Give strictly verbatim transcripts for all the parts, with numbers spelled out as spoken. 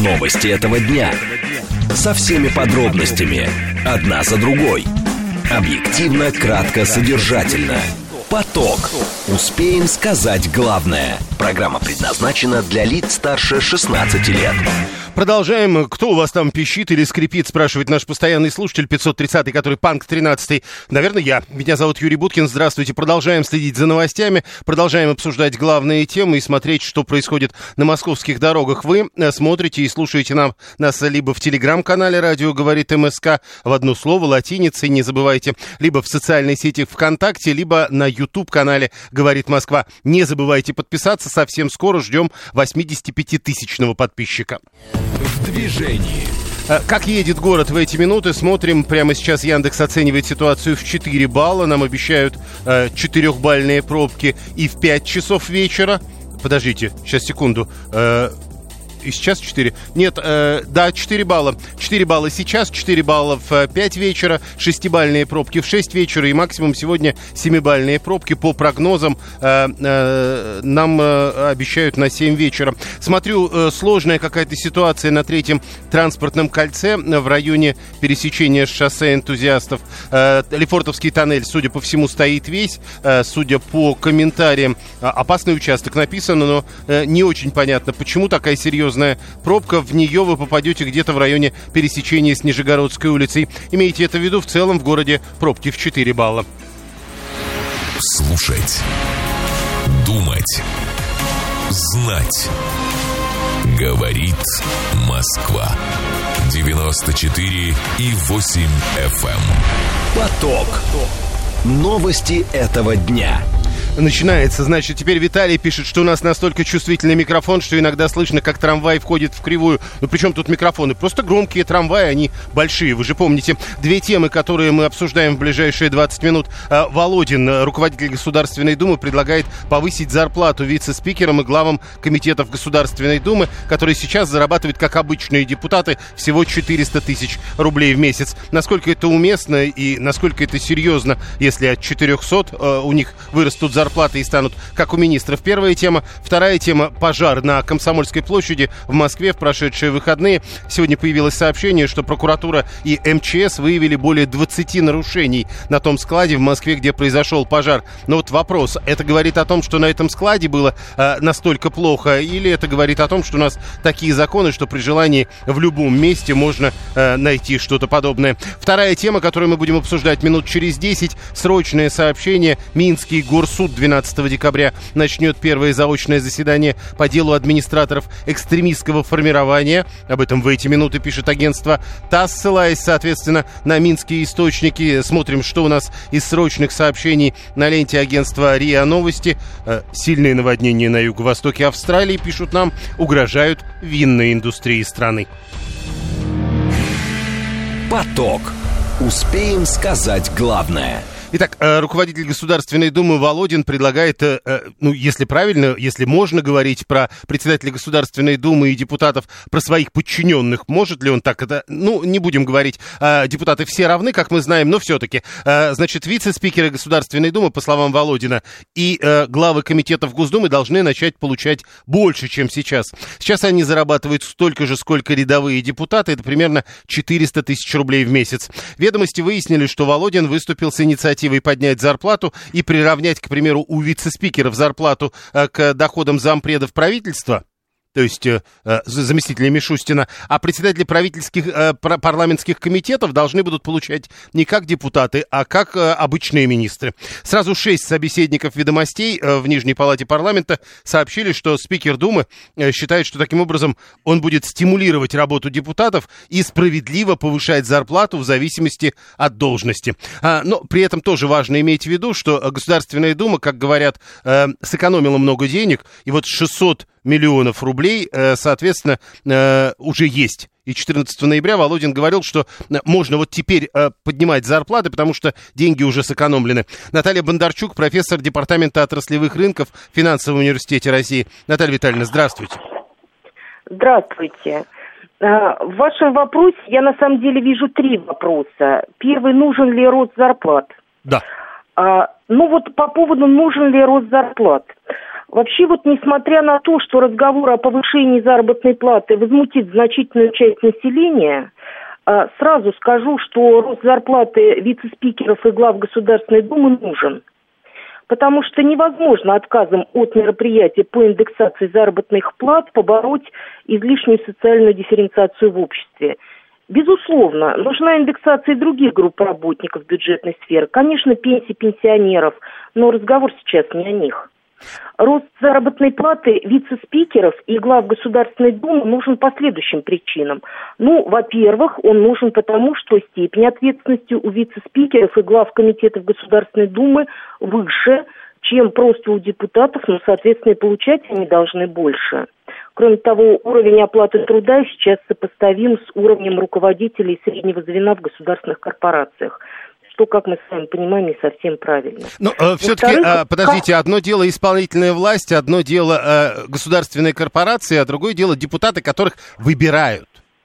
Новости этого дня. Со всеми подробностями. Одна за другой. Объективно, кратко, содержательно. Поток. Успеем сказать главное. Программа предназначена для лиц старше шестнадцати лет. Продолжаем. Кто у вас там пищит или скрипит, спрашивает наш постоянный слушатель пятьсот тридцатый, который Панк тринадцатый. Наверное, я. Меня зовут Юрий Буткин. Здравствуйте. Продолжаем следить за новостями, продолжаем обсуждать главные темы и смотреть, что происходит на московских дорогах. Вы смотрите и слушаете нам, нас либо в телеграм-канале «Радио говорит МСК» в одно слово, латиницей, не забывайте, либо в социальной сети ВКонтакте, либо на YouTube-канале «Говорит Москва». Не забывайте подписаться. Совсем скоро ждем восьмидесятипятитысячного подписчика. В движении. Как едет город в эти минуты, смотрим. Прямо сейчас Яндекс оценивает ситуацию в четыре балла. Нам обещают э, четырехбальные пробки и в пять часов вечера. Подождите, сейчас, секунду. Э, и сейчас четыре. Нет, э, да, четыре балла. четыре балла сейчас, четыре балла в пять вечера, шестибальные пробки в шесть вечера и максимум сегодня семибальные пробки по прогнозам э, э, нам э, обещают на семь вечера. Смотрю, э, сложная какая-то ситуация на третьем транспортном кольце в районе пересечения с шоссе Энтузиастов. Э, Лефортовский тоннель, судя по всему, стоит весь. Э, судя по комментариям, опасный участок написано, но э, не очень понятно, почему такая серьезная пробка. В нее вы попадете где-то в районе пересечения с Нижегородской улицей. Имейте это в виду, в целом в городе пробки в четыре балла. Слушать, думать, знать. Говорит Москва. девяносто четыре и восемь эф эм. Поток. Новости этого дня. Начинается, значит, теперь Виталий пишет, что у нас настолько чувствительный микрофон, что иногда слышно, как трамвай входит в кривую. Ну, при чем тут микрофоны? Просто громкие трамваи, они большие, вы же помните. Две темы, которые мы обсуждаем в ближайшие двадцать минут. Володин, руководитель Государственной Думы, предлагает повысить зарплату вице-спикерам и главам комитетов Государственной Думы, которые сейчас зарабатывают, как обычные депутаты, всего четыреста тысяч рублей в месяц. Насколько это уместно и насколько это серьезно, если от четырехсот э, у них вырастут зарплаты зарплаты и станут, как у министров. Первая тема. Вторая тема. Пожар на Комсомольской площади в Москве в прошедшие выходные. Сегодня появилось сообщение, что прокуратура и эм че эс выявили более двадцати нарушений на том складе в Москве, где произошел пожар. Но вот вопрос. Это говорит о том, что на этом складе было э, настолько плохо, или это говорит о том, что у нас такие законы, что при желании в любом месте можно э, найти что-то подобное. Вторая тема, которую мы будем обсуждать минут через десять. Срочное сообщение. Минский горсуд двенадцатого декабря начнет первое заочное заседание по делу администраторов экстремистского формирования. Об этом в эти минуты пишет агентство ТАСС, ссылаясь, соответственно, на минские источники. Смотрим, что у нас из срочных сообщений на ленте агентства РИА Новости. Сильные наводнения на юго-востоке Австралии, пишут нам, угрожают винной индустрии страны. Поток. Успеем сказать главное. Итак, руководитель Государственной Думы Володин предлагает, ну, если правильно, если можно говорить про председателя Государственной Думы и депутатов, про своих подчиненных, может ли он так это, ну, не будем говорить, депутаты все равны, как мы знаем, но все-таки, значит, вице-спикеры Государственной Думы, по словам Володина, и главы комитетов Госдумы должны начать получать больше, чем сейчас. Сейчас они зарабатывают столько же, сколько рядовые депутаты, это примерно четыреста тысяч рублей в месяц. Ведомости выяснили, что Володин выступил с инициативой поднять зарплату и приравнять, к примеру, у вице-спикеров зарплату э, к доходам зампредов правительства, то есть э, заместителя Мишустина, а председатели правительских э, парламентских комитетов должны будут получать не как депутаты, а как э, обычные министры. Сразу шесть собеседников «Ведомостей» э, в Нижней палате парламента сообщили, что спикер Думы э, считает, что таким образом он будет стимулировать работу депутатов и справедливо повышать зарплату в зависимости от должности. А, но при этом тоже важно иметь в виду, что Государственная Дума, как говорят, э, сэкономила много денег, и вот шестьсот миллионов рублей, соответственно, уже есть. И четырнадцатого ноября Володин говорил, что можно вот теперь поднимать зарплаты, потому что деньги уже сэкономлены. Наталья Бондарчук, профессор Департамента отраслевых рынков в Финансовом университете России. Наталья Витальевна, здравствуйте. Здравствуйте. В вашем вопросе я на самом деле вижу три вопроса. Первый, нужен ли рост зарплат? Да. Ну вот по поводу, нужен ли рост зарплат. Вообще вот несмотря на то, что разговор о повышении заработной платы возмутит значительную часть населения, сразу скажу, что рост зарплаты вице-спикеров и глав Государственной Думы нужен. Потому что невозможно отказом от мероприятия по индексации заработных плат побороть излишнюю социальную дифференциацию в обществе. Безусловно, нужна индексация других групп работников бюджетной сферы. Конечно, пенсии пенсионеров, но разговор сейчас не о них. Рост заработной платы вице-спикеров и глав Государственной Думы нужен по следующим причинам. Ну, во-первых, он нужен потому, что степень ответственности у вице-спикеров и глав комитетов Государственной Думы выше, чем просто у депутатов, но, соответственно, и получать они должны больше. Кроме того, уровень оплаты труда сейчас сопоставим с уровнем руководителей среднего звена в государственных корпорациях. Что, как мы с вами понимаем, не совсем правильно. Но э, все-таки, э, подождите, как... одно дело исполнительная власть, одно дело э, государственные корпорации, а другое дело депутаты, которых выбирают.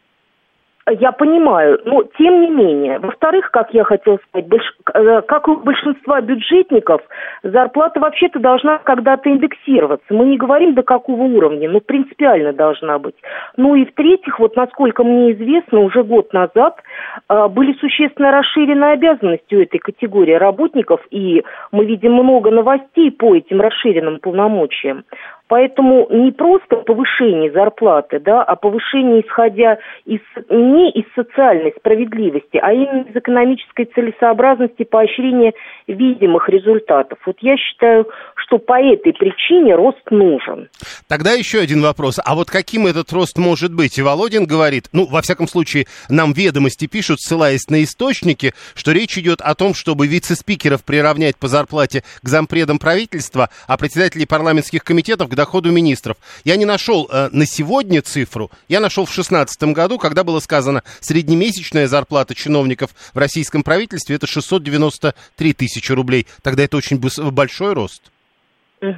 Я понимаю, но тем не менее. Во-вторых, как я хотела сказать, больш... как у большинства бюджетников, зарплата вообще-то должна когда-то индексироваться. Мы не говорим до какого уровня, но принципиально должна быть. Ну и в-третьих, вот насколько мне известно, уже год назад э, были существенно расширены обязанности у этой категории работников, и мы видим много новостей по этим расширенным полномочиям. Поэтому не просто повышение зарплаты, да, а повышение, исходя из, не из социальной справедливости, а именно из экономической целесообразности поощрения видимых результатов. Вот я считаю, что по этой причине рост нужен. Тогда еще один вопрос. А вот каким этот рост может быть? И Володин говорит, ну, во всяком случае, нам ведомости пишут, ссылаясь на источники, что речь идет о том, чтобы вице-спикеров приравнять по зарплате к зампредам правительства, а председателей парламентских комитетов к доходу министров. Я не нашел э, на сегодня цифру, я нашел в шестнадцатом году, когда было сказано, среднемесячная зарплата чиновников в российском правительстве это шестьсот девяносто три тысячи рублей. Тогда это очень большой рост. Угу.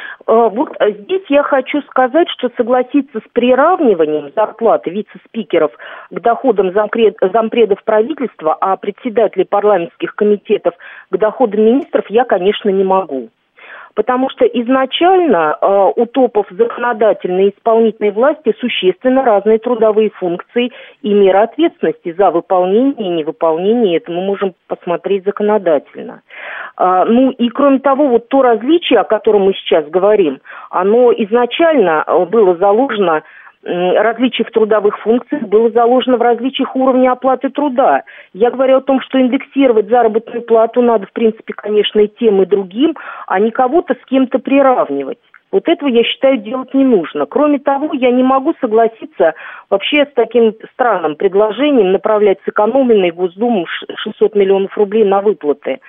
Вот здесь я хочу сказать, что согласиться с приравниванием зарплаты вице-спикеров к доходам зампред, зампредов правительства, а председателей парламентских комитетов к доходам министров я, конечно, не могу. Потому что изначально э, у топов законодательной и исполнительной власти существенно разные трудовые функции и меры ответственности за выполнение и невыполнение. Это мы можем посмотреть законодательно. А, ну и кроме того, вот то различие, о котором мы сейчас говорим, оно изначально было заложено, различие в трудовых функциях было заложено в различиях уровня оплаты труда. Я говорю о том, что индексировать заработную плату надо, в принципе, конечно, и тем, и другим, а не кого-то с кем-то приравнивать. Вот этого, я считаю, делать не нужно. Кроме того, я не могу согласиться вообще с таким странным предложением направлять сэкономленные Госдуму шестьсот миллионов рублей на выплаты.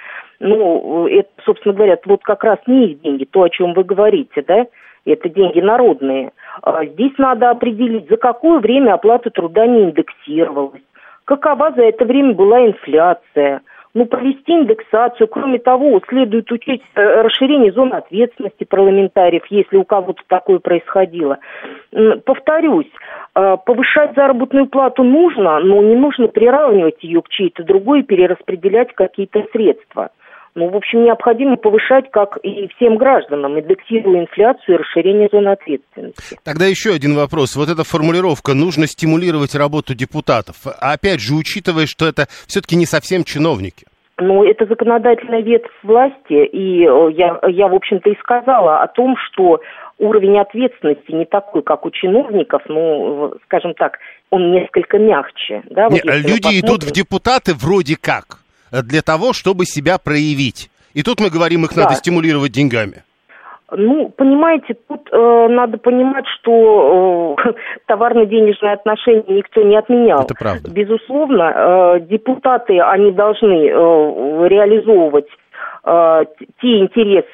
Ну, это, собственно говоря, вот как раз не их деньги, то, о чем вы говорите, да? Это деньги народные. Здесь надо определить, за какое время оплата труда не индексировалась, какова за это время была инфляция. Ну, провести индексацию. Кроме того, следует учесть расширение зоны ответственности парламентариев, если у кого-то такое происходило. Повторюсь, повышать заработную плату нужно, но не нужно приравнивать ее к чьей-то другой и перераспределять какие-то средства. Ну, в общем, необходимо повышать, как и всем гражданам, индексируя инфляцию и расширение зоны ответственности. Тогда еще один вопрос. Вот эта формулировка «нужно стимулировать работу депутатов». А опять же, учитывая, что это все-таки не совсем чиновники. Ну, это законодательная ветвь власти, и я, я, в общем-то, и сказала о том, что уровень ответственности не такой, как у чиновников, ну, скажем так, он несколько мягче. Да, вот не, люди посмотрим... идут в депутаты вроде как. Для того, чтобы себя проявить. И тут мы говорим, их да. надо стимулировать деньгами. Ну, понимаете, тут э, надо понимать, что э, товарно-денежные отношения никто не отменял. Это правда. Безусловно, э, депутаты, они должны э, реализовывать э, те интересы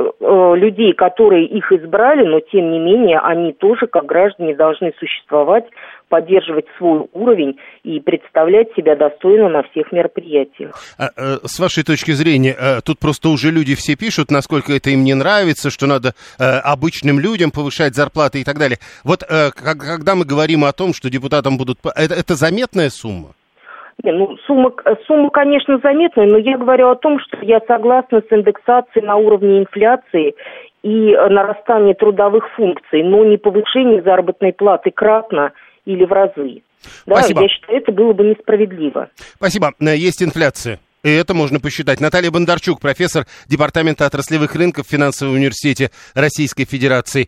э, людей, которые их избрали, но тем не менее они тоже, как граждане, должны существовать, поддерживать свой уровень и представлять себя достойно на всех мероприятиях. А, а, с вашей точки зрения, а, тут просто уже люди все пишут, насколько это им не нравится, что надо а, обычным людям повышать зарплаты и так далее. Вот а, как, когда мы говорим о том, что депутатам будут... Это, это заметная сумма? Не, ну, сумма, сумма, конечно, заметная, но я говорю о том, что я согласна с индексацией на уровне инфляции и нарастания трудовых функций, но не повышение заработной платы кратно или в разы. Да, Спасибо. я считаю, это было бы несправедливо. Спасибо. Есть инфляция. И это можно посчитать. Наталья Бондарчук, профессор Департамента отраслевых рынков в Финансовом университете Российской Федерации.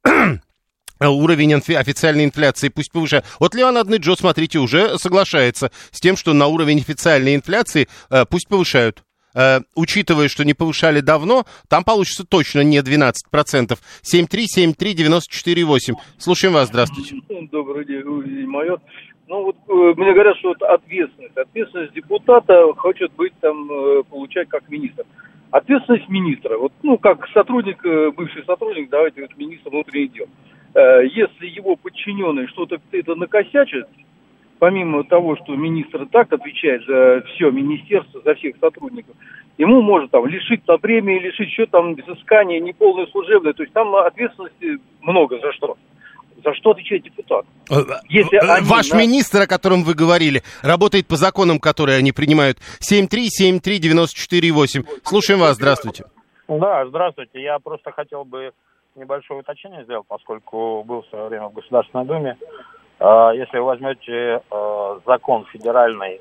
Уровень официальной инфляции пусть повышает. Вот Леон Адныджо, смотрите, уже соглашается с тем, что на уровень официальной инфляции э, пусть повышают. Э, учитывая, что не повышали давно, там получится точно не двенадцать процентов. семь три семь три девять четыре восемь. Слушаем вас, здравствуйте. Добрый день, майор. Ну вот э, мне говорят, что это ответственность. Ответственность депутата хочет быть там, э, получать как министр. Ответственность министра. Вот, ну, как сотрудник, э, бывший сотрудник, давайте, вот, министр внутренних дел. Э, если его подчиненные что-то это накосячат, помимо того, что министр так отвечает за все министерство, за всех сотрудников, ему может там лишить там премии, лишить еще там взыскания, неполное служебное. То есть там ответственности много за что. За что отвечает депутат? Если они, Ваш да... министр, о котором вы говорили, работает по законам, которые они принимают. семь три семь три девять четыре восемь. Слушаем вас, здравствуйте. Да, здравствуйте. Я просто хотел бы небольшое уточнение сделать, поскольку был в свое время в Государственной Думе. Если вы возьмете закон федеральный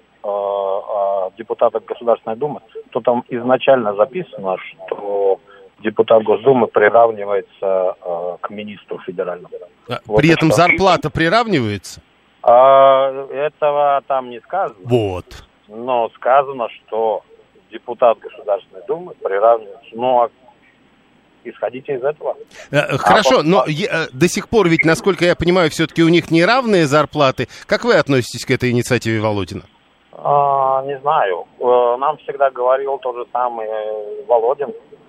о депутатах Государственной Думы, то там изначально записано, что депутат Госдумы приравнивается э, к министру федеральному. А, вот при этом что. зарплата приравнивается? А, этого там не сказано. Вот. Но сказано, что депутат Государственной Думы приравнивается. Ну, а исходите из этого. Э, хорошо, а, но я, до сих пор ведь, насколько я понимаю, все-таки у них неравные зарплаты. Как вы относитесь к этой инициативе Володина? А, не знаю. Нам всегда говорил тот же самый Володин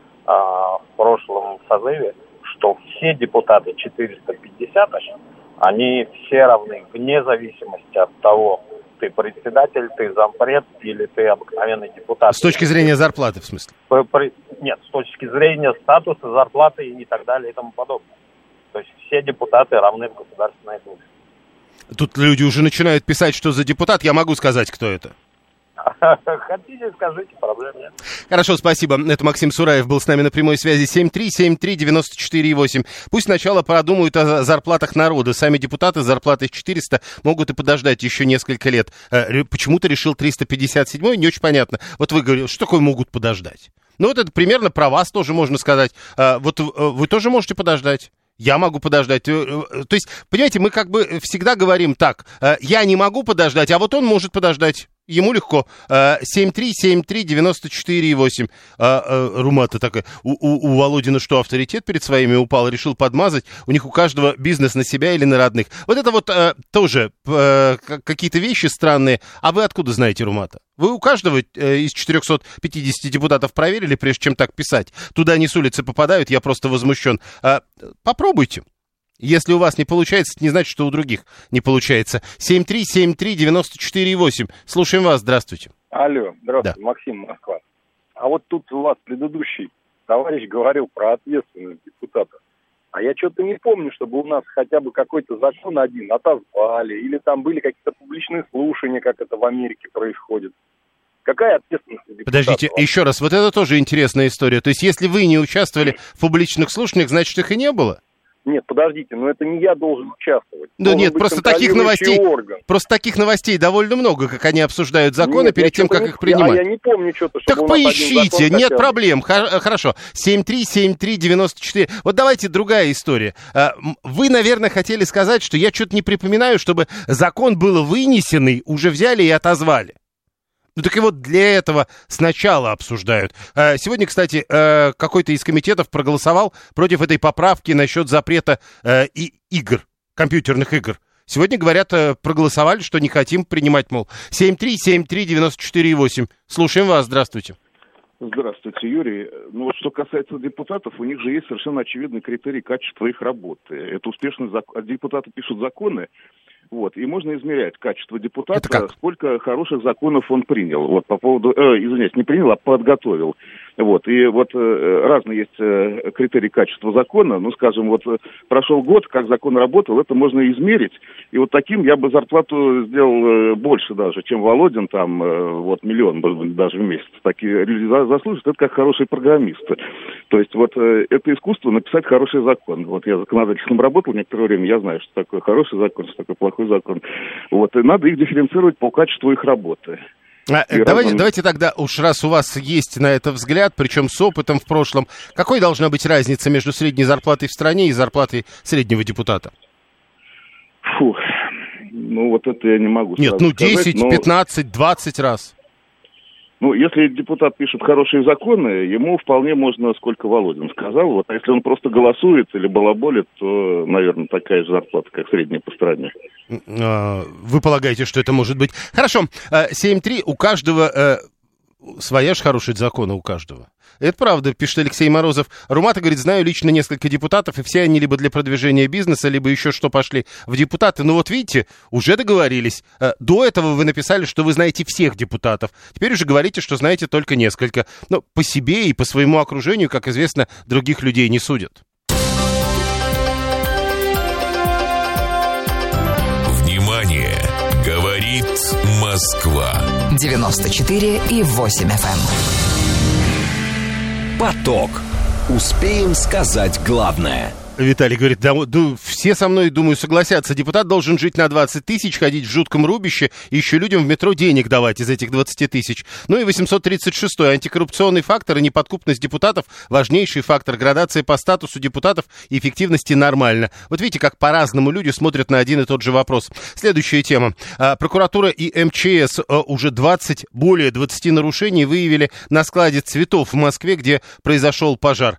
в прошлом созыве, что все депутаты четыреста пятьдесят, они все равны, вне зависимости от того, ты председатель, ты зампред или ты обыкновенный депутат. С точки зрения зарплаты, в смысле? Нет, с точки зрения статуса, зарплаты и так далее и тому подобное. То есть все депутаты равны в Государственной Думе. Тут люди уже начинают писать, что за депутат. Я могу сказать, кто это. Хотите, скажите, проблем нет. Хорошо, спасибо. Это Максим Сураев был с нами на прямой связи. семь три семь три девять четыре восемь. Пусть сначала подумают о зарплатах народа. Сами депутаты с зарплатой четыреста могут и подождать еще несколько лет. Почему-то решил триста пятьдесят семь, не очень понятно. Вот вы говорите, что такое могут подождать? Ну вот это примерно про вас тоже можно сказать. Вот вы тоже можете подождать. Я могу подождать. То есть, понимаете, мы как бы всегда говорим так, я не могу подождать, а вот он может подождать. Ему легко. семь три семь три девять четыре восемь. Румата такая. У, у, у Володина что, авторитет перед своими упал? Решил подмазать? У них у каждого бизнес на себя или на родных. Вот это вот а, тоже а, какие-то вещи странные. А вы откуда знаете, Румата? Вы у каждого а, из четырехсот пятидесяти депутатов проверили, прежде чем так писать? Туда они с улицы попадают, я просто возмущен. А, попробуйте. Если у вас не получается, это не значит, что у других не получается. семь три семь три девять четыре восемь. Слушаем вас, здравствуйте. Алло, здравствуйте, да. Максим, Москва. А вот тут у вас предыдущий товарищ говорил про ответственность депутата. А я что-то не помню, чтобы у нас хотя бы какой-то закон один отозвали, или там были какие-то публичные слушания, как это в Америке происходит. Какая ответственность депутата? Подождите, еще раз, вот это тоже интересная история. То есть, если вы не участвовали в публичных слушаниях, значит, их и не было? Нет, подождите, но это не я должен участвовать. Ну должен нет, быть просто таких новостей, орган. просто таких новостей довольно много, как они обсуждают законы нет, перед тем, как не, их принимать. А я не помню что-то, чтобы так у нас поищите, один закон нет хотя бы. проблем. Хорошо. семь три семь три девять четыре. Вот давайте другая история. Вы, наверное, хотели сказать, что я что-то не припоминаю, чтобы закон был вынесенный, уже взяли и отозвали. Ну так и вот для этого сначала обсуждают. Сегодня, кстати, какой-то из комитетов проголосовал против этой поправки насчет запрета и игр, компьютерных игр. Сегодня, говорят, проголосовали, что не хотим принимать, мол, семь три семь три девять четыре восемь. Слушаем вас, здравствуйте. Здравствуйте, Юрий. Ну вот что касается депутатов, у них же есть совершенно очевидный критерий качества их работы. Это успешные зак... депутаты пишут законы, Вот, и можно измерять качество депутата, сколько хороших законов он принял. Вот по поводу, э, извиняюсь, не принял, а подготовил. Вот, и вот э, разные есть э, критерии качества закона. Ну, скажем, вот э, прошел год, как закон работал, это можно измерить. И вот таким я бы зарплату сделал э, больше даже, чем Володин, там, э, вот, миллион, может быть, даже в месяц. Такие люди заслуживают, это как хорошие программисты. То есть вот э, это искусство написать хороший закон. Вот я законодательством работал некоторое время, я знаю, что такое хороший закон, что такое плохой закон. Вот, и надо их дифференцировать по качеству их работы. А, давайте, разным... давайте тогда, уж раз у вас есть на это взгляд, причем с опытом в прошлом, какой должна быть разница между средней зарплатой в стране и зарплатой среднего депутата? Фу, ну вот это я не могу Нет, ну сказать, десять, но... пятнадцать, двадцать раз. Ну, если депутат пишет хорошие законы, ему вполне можно, сколько Володин сказал. Вот, а если он просто голосует или балаболит, то, наверное, такая же зарплата, как средняя по стране. Вы полагаете, что это может быть? Хорошо, семь три, у каждого... Своя же хорошая закона у каждого. Это правда, пишет Алексей Морозов. Румата говорит, знаю лично несколько депутатов, и все они либо для продвижения бизнеса, либо еще что пошли в депутаты. Ну вот видите, уже договорились. До этого вы написали, что вы знаете всех депутатов. Теперь уже говорите, что знаете только несколько. Но по себе и по своему окружению, как известно, других людей не судят. Внимание! Говорит Москва. девяносто четыре и восемь эф эм. Поток. Успеем сказать главное. Виталий говорит, да, да, все со мной, думаю, согласятся. Депутат должен жить на двадцать тысяч, ходить в жутком рубище и еще людям в метро денег давать из этих двадцати тысяч. Ну и восемьсот тридцать шестой. Антикоррупционный фактор и неподкупность депутатов – важнейший фактор. Градация по статусу депутатов и эффективности нормально. Вот видите, как по-разному люди смотрят на один и тот же вопрос. Следующая тема. Прокуратура и эм че эс уже двадцать, более двадцати нарушений выявили на складе цветов в Москве, где произошел пожар.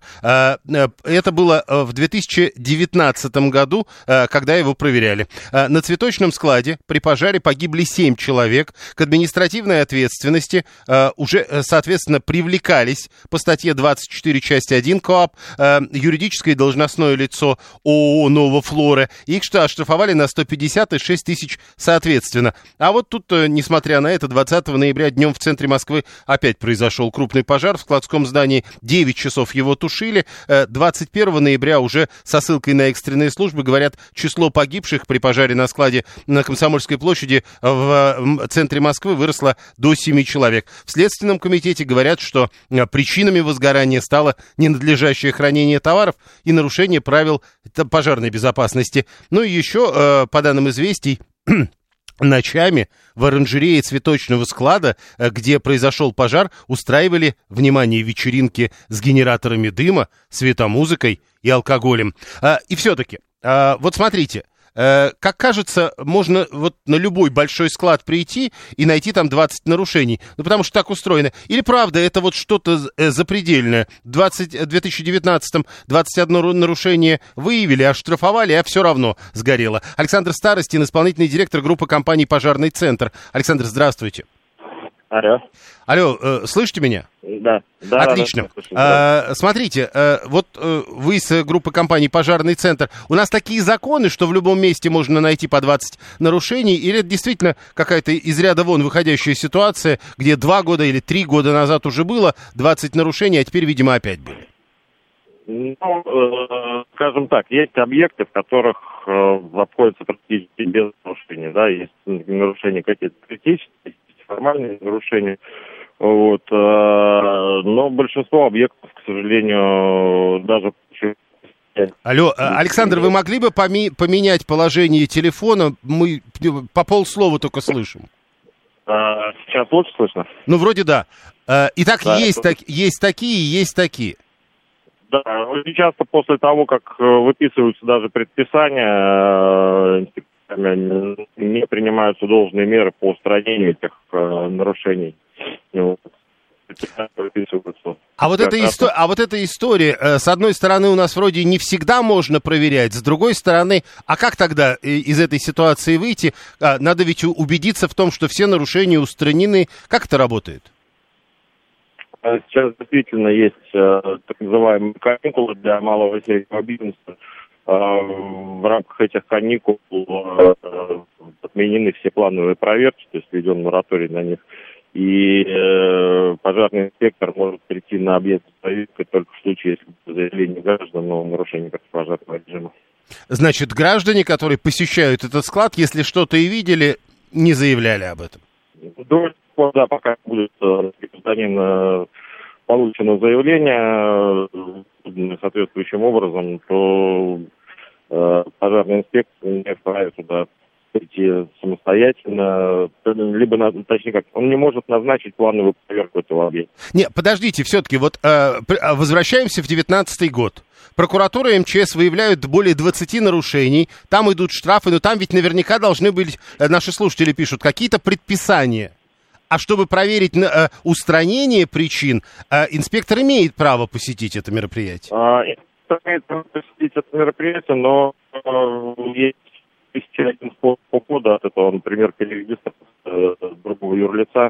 Это было в две тысячи девятнадцатом году, когда его проверяли. На цветочном складе при пожаре погибли семь человек. К административной ответственности уже, соответственно, привлекались по статье двадцать четыре, часть один КоАП, юридическое и должностное лицо ООО «Новофлора». Их что, оштрафовали на сто пятьдесят и шесть тысяч соответственно. А вот тут, несмотря на это, двадцатого ноября днем в центре Москвы опять произошел крупный пожар в складском здании. девять часов его тушили. двадцать первого ноября уже со ссылкой на экстренные службы говорят, число погибших при пожаре на складе на Комсомольской площади в центре Москвы выросло до семи человек. В Следственном комитете говорят, что причинами возгорания стало ненадлежащее хранение товаров и нарушение правил пожарной безопасности. Ну и еще, по данным известий, ночами в оранжерее цветочного склада, где произошел пожар, устраивали, внимание, вечеринки с генераторами дыма, светомузыкой и алкоголем. И все-таки, вот смотрите, как кажется, можно вот на любой большой склад прийти и найти там двадцать нарушений. Ну, потому что так устроено. Или правда, это вот что-то запредельное. В две тысячи девятнадцатом двадцать одно нарушение выявили, оштрафовали, а все равно сгорело. Александр Старостин, исполнительный директор группы компаний «Пожарный центр». Александр, здравствуйте. Алло. Алло, э, слышите меня? Да. да Отлично. Да, да, а, смотрите, э, вот э, вы с группы компаний «Пожарный центр». У нас такие законы, что в любом месте можно найти по двадцать нарушений? Или это действительно какая-то из ряда вон выходящая ситуация, где два года или три года назад уже было двадцать нарушений, а теперь, видимо, опять были? Ну, э, скажем так, есть объекты, в которых э, обходятся практически без нарушений. Да, есть нарушения какие-то критические, есть формальные нарушения. Вот, э, но большинство объектов, к сожалению, даже... Алло, Александр, вы могли бы поми- поменять положение телефона? Мы по полслова только слышим. А, сейчас лучше слышно? Ну, вроде да. Итак, да, есть, это... так, есть такие, есть такие. Да, очень часто после того, как выписываются даже предписания, не принимаются должные меры по устранению этих нарушений. А вот, эта исто... а вот эта история, с одной стороны, у нас вроде не всегда можно проверять, с другой стороны, а как тогда из этой ситуации выйти? Надо ведь убедиться в том, что все нарушения устранены. Как это работает? Сейчас действительно есть так называемые каникулы для малого и среднего бизнеса. В рамках этих каникул отменены все плановые проверки, то есть введен мораторий на них. И э, пожарный инспектор может прийти на объект проверки только в случае, если заявление граждан о нарушении противопожарного режима. Значит, граждане, которые посещают этот склад, если что-то и видели, не заявляли об этом? До сих пор, да, пока будет э, гражданин э, получено заявление э, соответствующим образом, то э, пожарный инспектор не вправе туда прийти самостоятельно, либо, точнее как, он не может назначить плановую проверку этого объекта. Не, подождите, все-таки, вот э, возвращаемся в девятнадцатый год. Прокуратура и эм че эс выявляют более двадцати нарушений, там идут штрафы, но там ведь наверняка должны быть, э, наши слушатели пишут, какие-то предписания. А чтобы проверить э, устранение причин, э, инспектор имеет право посетить это мероприятие? А, инспектор имеет право посетить это мероприятие, но э, есть один способ ухода от этого, например, перерегистрация э, другого юрлица,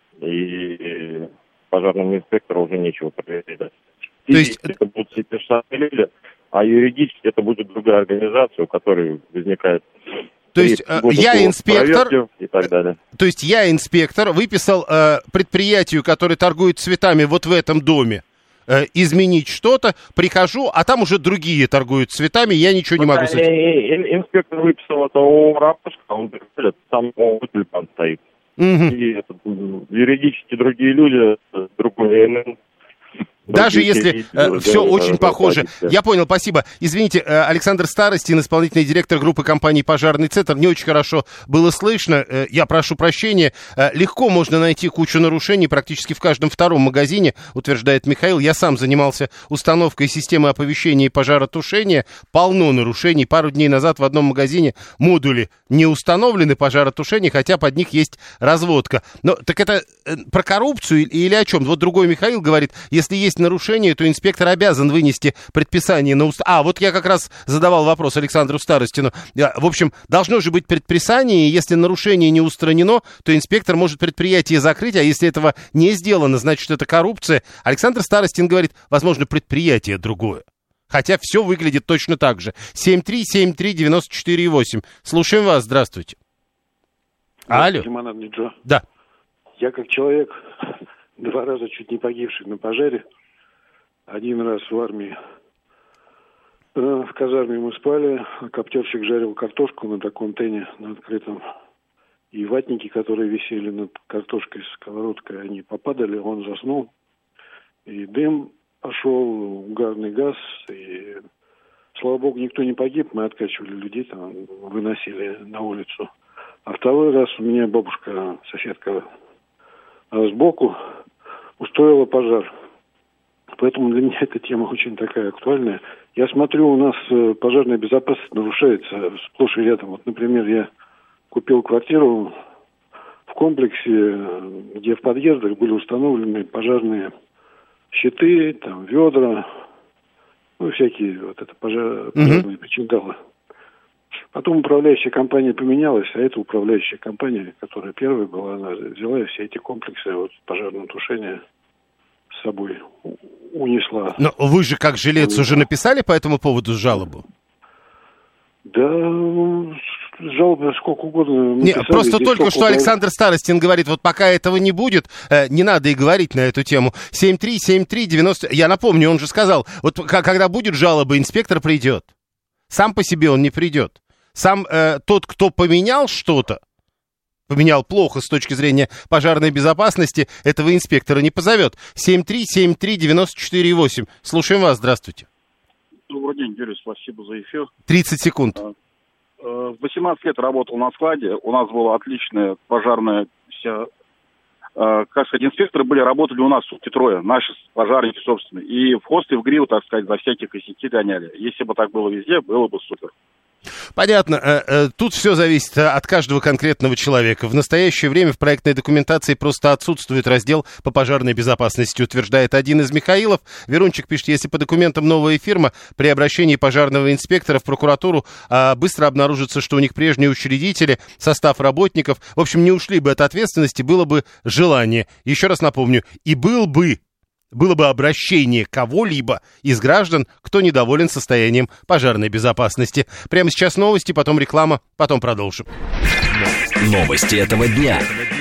и пожарному инспектору уже нечего проверять. Да. То есть это будут все персональные люди, а юридически это будет другая организация, у которой возникает... То есть э, я инспектор, и так далее. То есть я инспектор, выписал э, предприятию, которое торгует цветами вот в этом доме, э, изменить что-то, прихожу, а там уже другие торгуют цветами, я ничего не ну, могу с этим. Инспектор выписал это у рапорта, он приходит, там тюльпан стоит. Угу. И это, юридически другие люди, другой эн эн. Даже если э, все очень похоже. Я понял, спасибо. Извините, э, Александр Старостин, исполнительный директор группы компании «Пожарный центр». Не очень хорошо было слышно. Э, я прошу прощения. Э, легко можно найти кучу нарушений практически в каждом втором магазине, утверждает Михаил. Я сам занимался установкой системы оповещения и пожаротушения. Полно нарушений. Пару дней назад в одном магазине модули не установлены пожаротушения, хотя под них есть разводка. Но так это э, про коррупцию или о чем? Вот другой Михаил говорит, если есть нарушение, то инспектор обязан вынести предписание на уст... А, вот я как раз задавал вопрос Александру Старостину. В общем, должно же быть предписание, и если нарушение не устранено, то инспектор может предприятие закрыть, а если этого не сделано, значит, это коррупция. Александр Старостин говорит, возможно, предприятие другое. Хотя все выглядит точно так же. семь три семь три девять четыре восемь. Слушаем вас, здравствуйте. Алло. Да. Я как человек, два раза чуть не погибший на пожаре, один раз в армии. В казарме мы спали, коптерщик жарил картошку на таком тене, на открытом. И ватники, которые висели над картошкой с сковородкой, они попадали, он заснул. И дым пошел, угарный газ. И, слава богу, никто не погиб, мы откачивали людей, там, выносили на улицу. А второй раз у меня бабушка, соседка, сбоку устроила пожар. Поэтому для меня эта тема очень такая актуальная. Я смотрю, у нас пожарная безопасность нарушается сплошь и рядом. Вот, например, я купил квартиру в комплексе, где в подъездах были установлены пожарные щиты, там, ведра, ну, всякие вот это пожар... пожарные причиндалы. Потом управляющая компания поменялась, а эта управляющая компания, которая первая была, она взяла и все эти комплексы вот, пожарного тушения с собой унесла. Но вы же, как жилец, уже написали по этому поводу жалобу? Да, жалобы сколько угодно. Не, просто только что Александр Старостин говорит, вот пока этого не будет, э, не надо и говорить на эту тему. семь три семь три девяносто... Я напомню, он же сказал, вот когда будет жалоба, инспектор придет. Сам по себе он не придет. Сам э, тот, кто поменял что-то, поменял плохо с точки зрения пожарной безопасности, этого инспектора не позовет. семь три семь три девять четыре восемь. Слушаем вас, здравствуйте. Добрый день, Юрий, спасибо за эфир. тридцать секунд. В восемнадцать лет работал на складе, у нас была отличная пожарная вся... Как сказать, инспекторы были, работали у нас сутки трое, наши пожарники, собственно. И в хвост и в гриву, так сказать, за всякие косяки гоняли. Если бы так было везде, было бы супер. Понятно. Тут все зависит от каждого конкретного человека. В настоящее время в проектной документации просто отсутствует раздел по пожарной безопасности, утверждает один из Михаилов. Верунчик пишет, если по документам новая фирма, при обращении пожарного инспектора в прокуратуру быстро обнаружится, что у них прежние учредители, состав работников. В общем, не ушли бы от ответственности, было бы желание. Еще раз напомню, и был бы было бы обращение кого-либо из граждан, кто недоволен состоянием пожарной безопасности. Прямо сейчас новости, потом реклама, потом продолжим. Новости этого дня.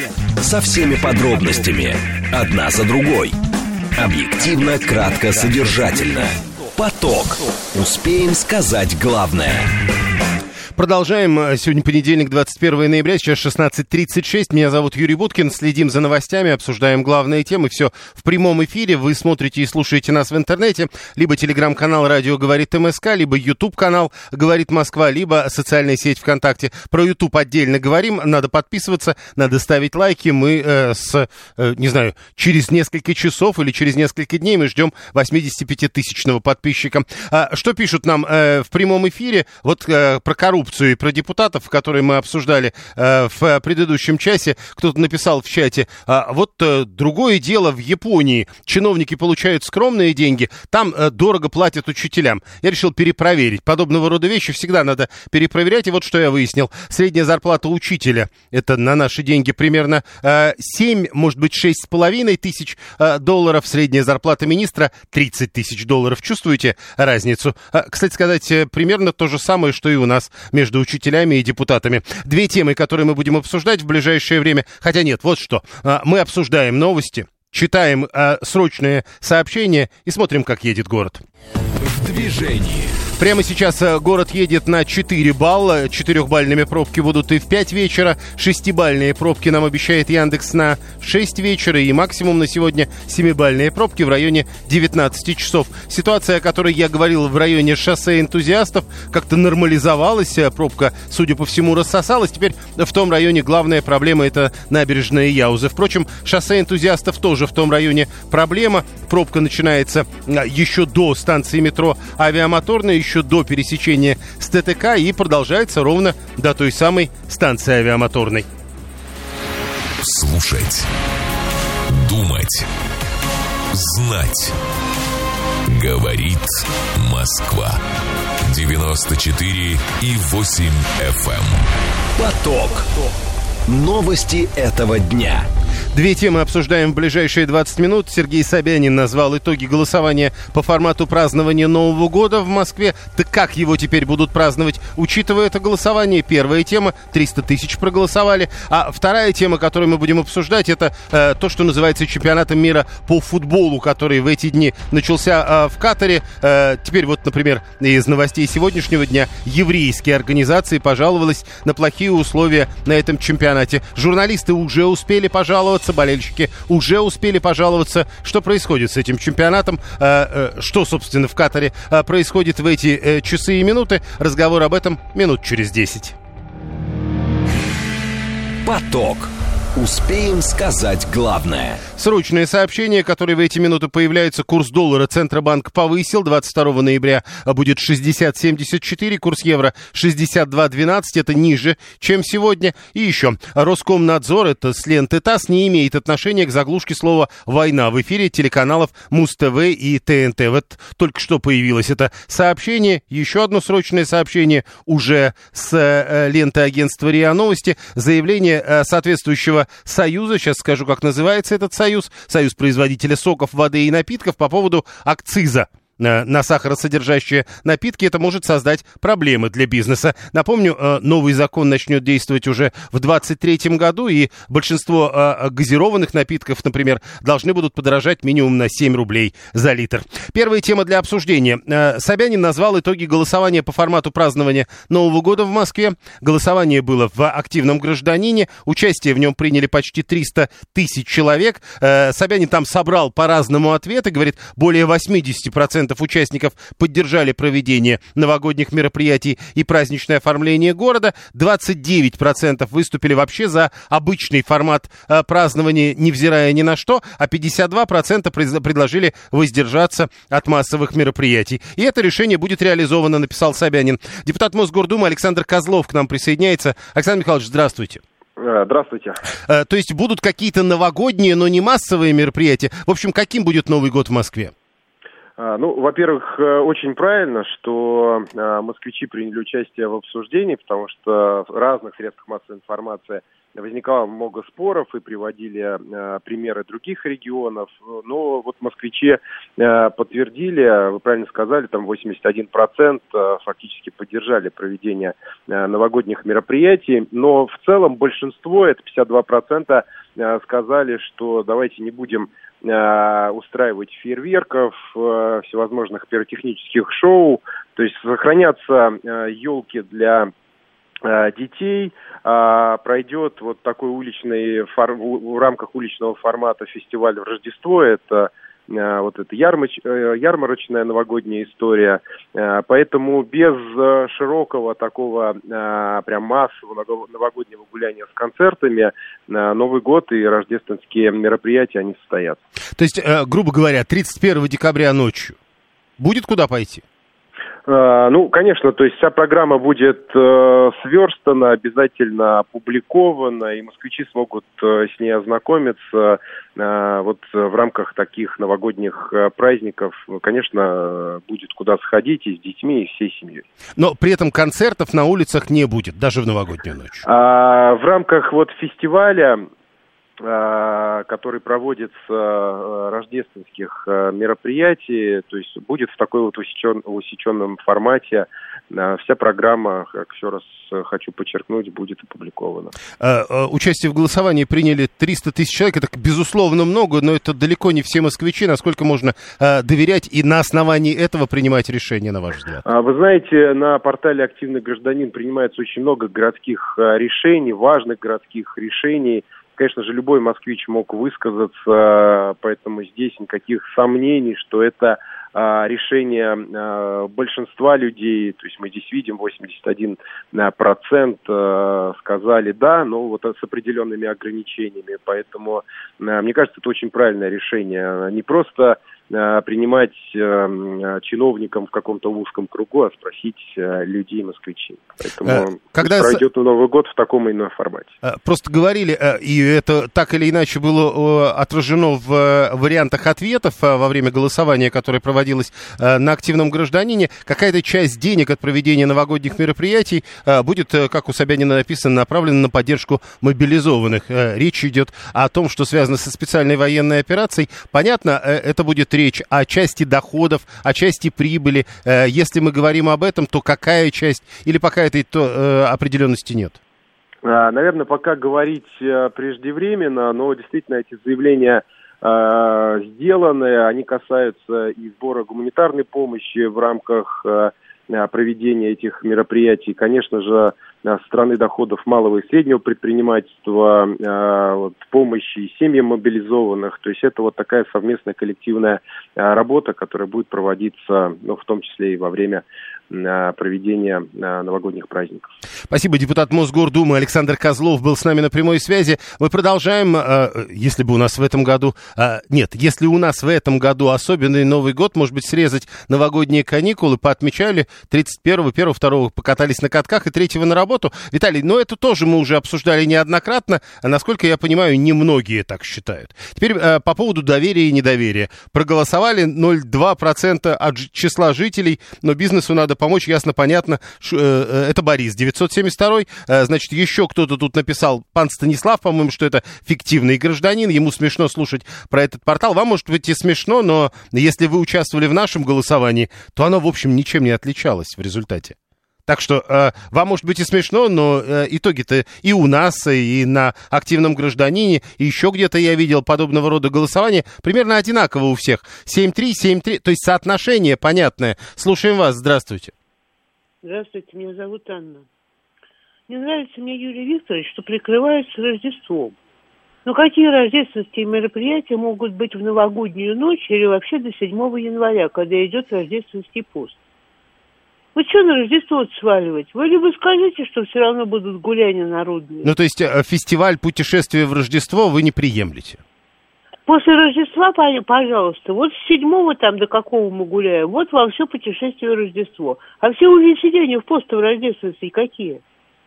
Со всеми подробностями. Одна за другой. Объективно, кратко, содержательно. Поток. Успеем сказать главное. Продолжаем. Сегодня понедельник, двадцать первое ноября, сейчас шестнадцать тридцать шесть. Меня зовут Юрий Буткин. Следим за новостями, обсуждаем главные темы. Все в прямом эфире. Вы смотрите и слушаете нас в интернете. Либо телеграм-канал «Радио говорит МСК», либо YouTube-канал «Говорит Москва», либо социальная сеть ВКонтакте. Про YouTube отдельно говорим. Надо подписываться, надо ставить лайки. Мы э, с, э, не знаю, через несколько часов или через несколько дней мы ждем восьмидесятипятитысячного подписчика. А, что пишут нам э, в прямом эфире? Вот э, про коррупцию и про депутатов, которые мы обсуждали э, в предыдущем часе. Кто-то написал в чате, а, вот э, другое дело в Японии. Чиновники получают скромные деньги, там э, дорого платят учителям. Я решил перепроверить. Подобного рода вещи всегда надо перепроверять. И вот что я выяснил. Средняя зарплата учителя, это на наши деньги примерно э, семь, может быть, шесть с половиной тысяч э, долларов. Средняя зарплата министра тридцать тысяч долларов. Чувствуете разницу? А, кстати сказать, э, примерно то же самое, что и у нас между учителями и депутатами. Две темы, которые мы будем обсуждать в ближайшее время. Хотя нет, вот что. Мы обсуждаем новости, читаем а, срочные сообщения и смотрим, как едет город. В движении. Прямо сейчас город едет на четыре балла. Четырехбальными пробки будут и в пять вечера. Шестибальные пробки нам обещает Яндекс на шесть вечера. И максимум на сегодня семибальные пробки в районе девятнадцати часов. Ситуация, о которой я говорил в районе шоссе Энтузиастов, как-то нормализовалась. Пробка, судя по всему, рассосалась. Теперь в том районе главная проблема — это набережная Яузы. Впрочем, шоссе Энтузиастов тоже в том районе проблема. Пробка начинается еще до станции метро Авиамоторная, еще до пересечения с ТТК и продолжается ровно до той самой станции Авиамоторной. Слушать, думать, знать. Говорит Москва. девяносто четыре и восемь эф эм. Поток. Новости этого дня. Две темы обсуждаем в ближайшие двадцать минут. Сергей Собянин назвал итоги голосования по формату празднования Нового года в Москве. Так как его теперь будут праздновать, учитывая это голосование? Первая тема — триста тысяч проголосовали. А вторая тема, которую мы будем обсуждать, это э, то, что называется чемпионатом мира по футболу, который в эти дни начался э, в Катаре. Э, теперь вот, например, из новостей сегодняшнего дня: еврейские организации пожаловались на плохие условия на этом чемпионате. Журналисты уже успели пожаловаться, болельщики уже успели пожаловаться. Что происходит с этим чемпионатом? Э, э, что, собственно, в Катаре э, происходит в эти э, часы и минуты? Разговор об этом минут через десять. Поток. Успеем сказать главное. Срочное сообщение, которое в эти минуты появляется. Курс доллара Центробанк повысил. двадцать второго ноября будет шестьдесят семьдесят четыре. Курс евро шестьдесят два двенадцать. Это ниже, чем сегодня. И еще. Роскомнадзор, это с ленты ТАСС, не имеет отношения к заглушке слова «война» в эфире телеканалов Муз-ТВ и ТНТ. Вот только что появилось это сообщение. Еще одно срочное сообщение уже с э, ленты агентства РИА Новости. Заявление э, соответствующего союза, сейчас скажу, как называется этот союз, союз производителя соков, воды и напитков, по поводу акциза на сахаросодержащие напитки. Это может создать проблемы для бизнеса. Напомню, новый закон начнет действовать уже в двадцать третьем году, и большинство газированных напитков, например, должны будут подорожать минимум на семь рублей за литр. Первая тема для обсуждения. Собянин назвал итоги голосования по формату празднования Нового года в Москве. Голосование было в «Активном гражданине». Участие в нем приняли почти триста тысяч человек. Собянин там собрал по-разному ответы. Говорит, более восемьдесят процентов участников поддержали проведение новогодних мероприятий и праздничное оформление города. двадцать девять процентов выступили вообще за обычный формат э, празднования, невзирая ни на что, а пятьдесят два процента пред- предложили воздержаться от массовых мероприятий. И это решение будет реализовано, написал Собянин. Депутат Мосгордумы Александр Козлов к нам присоединяется. Александр Михайлович, здравствуйте. Здравствуйте. Э, то есть будут какие-то новогодние, но не массовые мероприятия. В общем, каким будет Новый год в Москве? Ну, во-первых, очень правильно, что москвичи приняли участие в обсуждении, потому что в разных средствах массовой информации возникало много споров и приводили э, примеры других регионов. Но вот москвичи э, подтвердили, вы правильно сказали, там восемьдесят один процент э, фактически поддержали проведение э, новогодних мероприятий. Но в целом большинство, это пятьдесят два процента, э, сказали, что давайте не будем э, устраивать фейерверков, э, всевозможных пиротехнических шоу. То есть сохранятся э, елки для детей, а, пройдет вот такой уличный, фор, в рамках уличного формата фестиваль Рождество, это а, вот эта ярмач, ярмарочная новогодняя история, а, поэтому без а, широкого такого а, прям массового новогоднего гуляния с концертами а, Новый год и рождественские мероприятия, они состоятся. То есть, э, грубо говоря, тридцать первого декабря ночью будет куда пойти? Ну, конечно, то есть вся программа будет э, сверстана, обязательно опубликована, и москвичи смогут э, с ней ознакомиться э, вот в рамках таких новогодних э, праздников. Конечно, будет куда сходить и с детьми, и всей семьей. Но при этом концертов на улицах не будет, даже в новогоднюю ночь? А, в рамках вот фестиваля, который проводится рождественских мероприятий, то есть будет в такой вот усечен, усеченном формате. Вся программа, как еще раз хочу подчеркнуть, будет опубликована. Участие в голосовании приняли триста тысяч человек. Это, безусловно, много, но это далеко не все москвичи. Насколько можно доверять и на основании этого принимать решения, на ваш взгляд? Вы знаете, на портале «Активный гражданин» принимается очень много городских решений, важных городских решений. Конечно же, любой москвич мог высказаться, поэтому здесь никаких сомнений, что это а, решение а, большинства людей. То есть мы здесь видим, восемьдесят один процент а, сказали «да», но вот с определенными ограничениями. Поэтому, а, мне кажется, это очень правильное решение. Не просто а, принимать а, чиновникам в каком-то узком кругу, а спросить а, людей, москвичей. Поэтому Когда пройдет с... Новый год в таком и ином формате. Просто говорили, и это так или иначе было отражено в вариантах ответов во время голосования, которое проводилось на «Активном гражданине», какая-то часть денег от проведения новогодних мероприятий будет, как у Собянина написано, направлена на поддержку мобилизованных. Речь идет о том, что связано со специальной военной операцией. Понятно, это будет речь о части доходов, о части прибыли. Если мы говорим об этом, то какая часть, или пока этой то, определенности нет? Наверное, пока говорить преждевременно, но действительно эти заявления э, сделаны, они касаются и сбора гуманитарной помощи в рамках э, проведения этих мероприятий. Конечно же, со стороны доходов малого и среднего предпринимательства, э, вот, помощи семьям мобилизованных. То есть это вот такая совместная коллективная э, работа, которая будет проводиться, ну, в том числе и во время проведения новогодних праздников. Спасибо. Депутат Мосгордумы Александр Козлов был с нами на прямой связи. Мы продолжаем, если бы у нас в этом году... Нет, если у нас в этом году особенный Новый год, может быть, срезать новогодние каникулы, поотмечали тридцать первого, первого, второго покатались на катках и третьего на работу. Виталий, но это тоже мы уже обсуждали неоднократно. Насколько я понимаю, немногие так считают. Теперь по поводу доверия и недоверия. Проголосовали ноль целых два десятых процента от числа жителей, но бизнесу надо помочь, ясно, понятно. Ш, э, это Борис, девятьсот семьдесят второй. Э, значит, еще кто-то тут написал, пан Станислав, по-моему, что это фиктивный гражданин. Ему смешно слушать про этот портал. Вам, может быть, и смешно, но если вы участвовали в нашем голосовании, то оно, в общем, ничем не отличалось в результате. Так что э, вам, может быть, и смешно, но э, итоги-то и у нас, и на «Активном гражданине, и еще где-то я видел подобного рода голосование примерно одинаково у всех. семь три семь три, то есть соотношение понятное. Слушаем вас, здравствуйте. Здравствуйте, меня зовут Анна. Не нравится мне Юрий Викторович, что прикрывается Рождеством. Но какие рождественские мероприятия могут быть в новогоднюю ночь или вообще до седьмого января, когда идет рождественский пост? Вы что на Рождество сваливать? Вы либо скажите, что все равно будут гуляния народные. Ну, то есть фестиваль путешествия в Рождество вы не приемлете? После Рождества, пожалуйста, вот с седьмого там до какого мы гуляем, вот вам все путешествие в Рождество. А все увеселения в постов рождественские какие?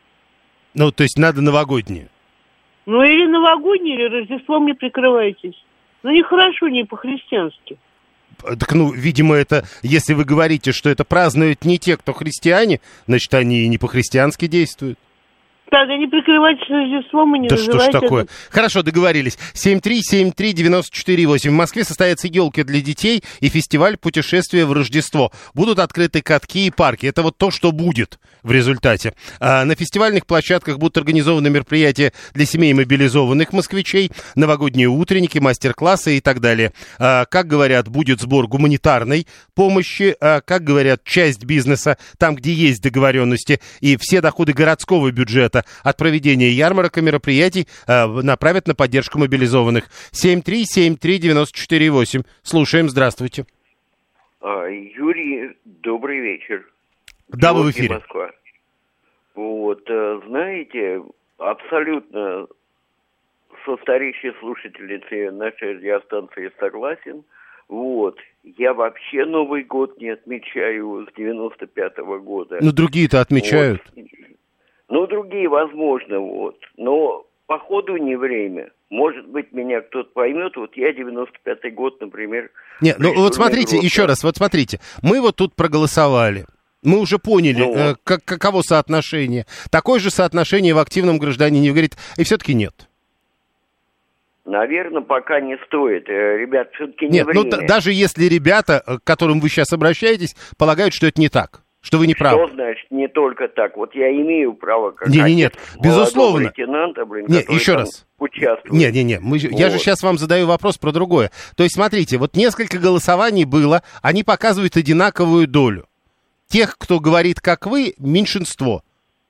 Ну, то есть надо новогодние? Ну, или новогодние, или Рождеством не прикрывайтесь. Ну, нехорошо, не по-христиански. Так, ну, видимо, это, если вы говорите, что это празднуют не те, кто христиане, значит, они и не по-христиански действуют. Тогда не прикрывайтесь Рождеством и не Да что ж такое. это... Хорошо, договорились. семь три семь три девяносто четыре восемь. В Москве состоятся елки для детей и фестиваль путешествия в Рождество. Будут открыты катки и парки. Это вот то, что будет в результате. А на фестивальных площадках будут организованы мероприятия для семей мобилизованных москвичей, новогодние утренники, мастер-классы и так далее. А, как говорят, будет сбор гуманитарной помощи, а, как говорят, часть бизнеса, там, где есть договоренности, и все доходы городского бюджета от проведения ярмарок и мероприятий э, направят на поддержку мобилизованных. семь три семь три девяносто четыре восемь. Слушаем, здравствуйте. А, Юрий, добрый вечер. Да, вы в эфире. Москва. Вот, знаете, абсолютно со старейшей слушательницей нашей радиостанции согласен. Вот. Я вообще Новый год не отмечаю с девяносто пятого года. Ну, другие-то отмечают. Вот. Ну, другие, возможно, вот. Но, походу, не время. Может быть, меня кто-то поймет. Вот я девяносто пятый год, например... Нет, ну вот смотрите, группа. Еще раз, вот смотрите. Мы вот тут проголосовали. Мы уже поняли, ну, э, как, каково соотношение. Такое же соотношение в активном гражданине. Говорит, и все-таки нет. Наверное, пока не стоит. Ребят, все-таки не Нет, время. ну д- даже если ребята, к которым вы сейчас обращаетесь, полагают, что это не так. Что вы не правы. Что значит не только так? Вот я имею право, как не, не, нет, безусловно. лейтенанта, блин, нет, еще раз. Участвует. Не, не, не. Мы, вот. Я же сейчас вам задаю вопрос про другое. То есть, смотрите, вот несколько голосований было, они показывают одинаковую долю. Тех, кто говорит, как вы, меньшинство.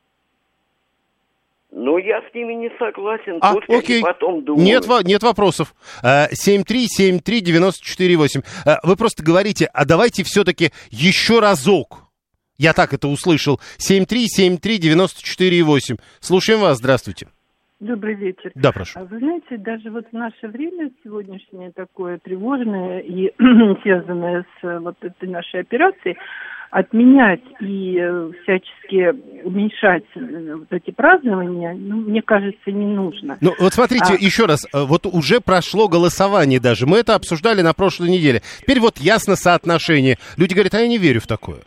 Ну, я с ними не согласен. А, Пусть окей. они потом думают. Нет, нет вопросов. семь три семь три девяносто четыре восемь. Вы просто говорите, а давайте все-таки еще разок. Я так это услышал. семь три семь три девяносто четыре восемь. Слушаем вас, здравствуйте. Добрый вечер. Да, прошу. Вы знаете, даже вот в наше время сегодняшнее такое тревожное и связанное с вот этой нашей операцией, отменять и всячески уменьшать вот эти празднования, ну, мне кажется, не нужно. Ну, вот смотрите, а... еще раз, вот уже прошло голосование даже, мы это обсуждали на прошлой неделе. Теперь вот ясно соотношение. Люди говорят, а я не верю в такое.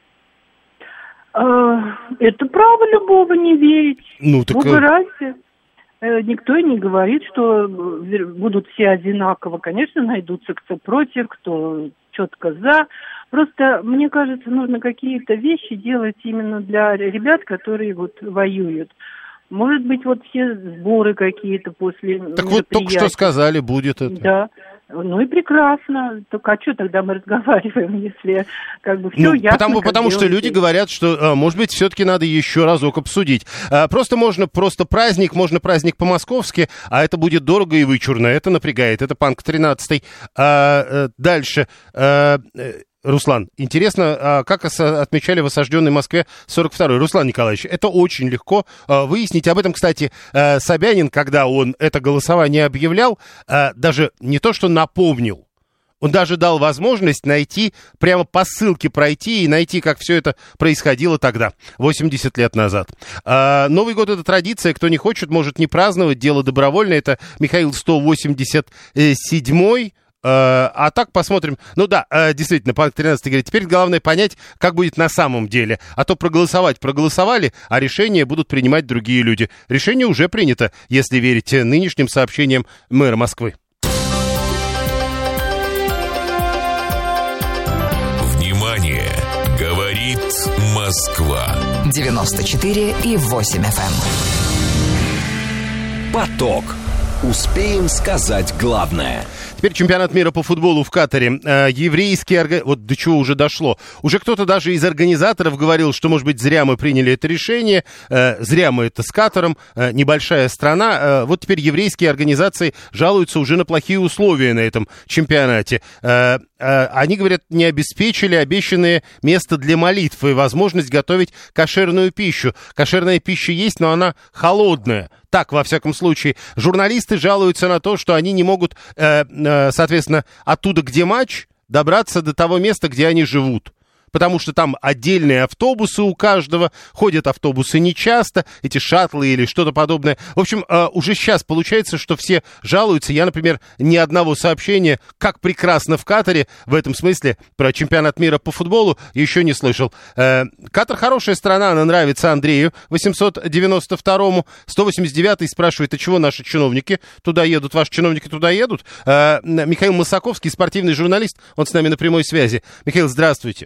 Это право любого не верить. Ну, так... Бога ради. Никто и не говорит, что будут все одинаково. Конечно, найдутся кто против, кто четко за. Просто, мне кажется, нужно какие-то вещи делать именно для ребят, которые вот воюют. Может быть, вот все сборы какие-то после Так вот только что сказали, будет это. Да. Ну и прекрасно. Только а что тогда мы разговариваем, если как бы все ну, ясно? Потому, потому что люди говорят, что, может быть, все-таки надо еще разок обсудить. Просто можно просто праздник, можно праздник по-московски, а это будет дорого и вычурно. Это напрягает. Это Панк тринадцатый. А, дальше. А, Руслан, интересно, как отмечали в осажденной Москве сорок второй? Руслан Николаевич, это очень легко выяснить. Об этом, кстати, Собянин, когда он это голосование объявлял, даже не то что напомнил, он даже дал возможность найти, прямо по ссылке пройти и найти, как все это происходило тогда, восемьдесят лет назад. А, Новый год — это традиция, кто не хочет, может не праздновать, дело добровольное. Это Михаил сто восемьдесят седьмой. А так посмотрим. Ну да, действительно, Панк тринадцатый говорит, теперь главное понять, как будет на самом деле. А то проголосовать проголосовали, а решения будут принимать другие люди. Решение уже принято, если верить нынешним сообщениям мэра Москвы. Внимание! Говорит Москва. девяносто четыре и восемь эф эм. Поток. Успеем сказать главное. Теперь чемпионат мира по футболу в Катаре. Э, еврейский... Орга... Вот до чего уже дошло. Уже кто-то даже из организаторов говорил, что, может быть, зря мы приняли это решение. Э, зря мы это с Катаром. Э, небольшая страна. Э, вот теперь еврейские организации жалуются уже на плохие условия на этом чемпионате. Э, э, они, говорят, не обеспечили обещанное место для молитв и возможность готовить кошерную пищу. Кошерная пища есть, но она холодная. Так, во всяком случае. Журналисты жалуются на то, что они не могут, э, э, соответственно, оттуда, где матч, добраться до того места, где они живут. потому что там отдельные автобусы у каждого, ходят автобусы нечасто, эти шаттлы или что-то подобное. В общем, уже сейчас получается, что все жалуются. Я, например, ни одного сообщения, как прекрасно в Катаре, в этом смысле, про чемпионат мира по футболу, еще не слышал. Катар хорошая страна, она нравится Андрею восемьсот девяносто второму. сто восемьдесят девятый спрашивает, а чего наши чиновники туда едут? Ваши чиновники туда едут? Михаил Масаковский, спортивный журналист, он с нами на прямой связи. Михаил, здравствуйте.